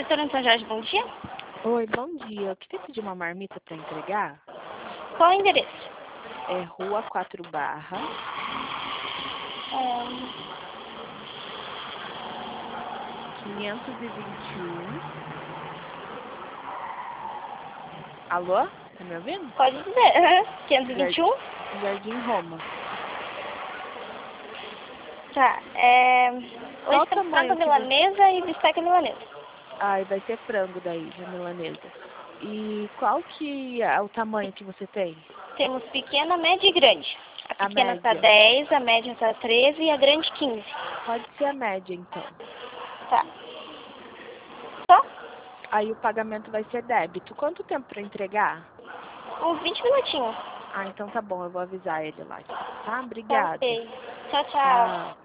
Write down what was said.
Restaurante São Jorge, bom dia. Oi, bom dia. Eu queria pedir uma marmita para entregar. Qual o endereço? É Rua 4 Barra, 521. Alô? Tá me ouvindo? Pode dizer. 521? Jardim Roma. Tá. Qual Hoje temos tamanho frango que você... milanesa e bisteca milanesa. Ai, vai ser frango daí, de milanesa. E qual que é o tamanho que você tem? Temos pequena, média e grande. A A pequena está média. 10, a média está 13 e a grande 15. Pode ser a média, então. Tá. Só? Aí o pagamento vai ser débito. Quanto tempo para entregar? Uns 20 minutinhos. Ah, então tá bom, eu vou avisar ele lá. Tá? Tá Obrigada. ok. Tchau, tchau. Tchau.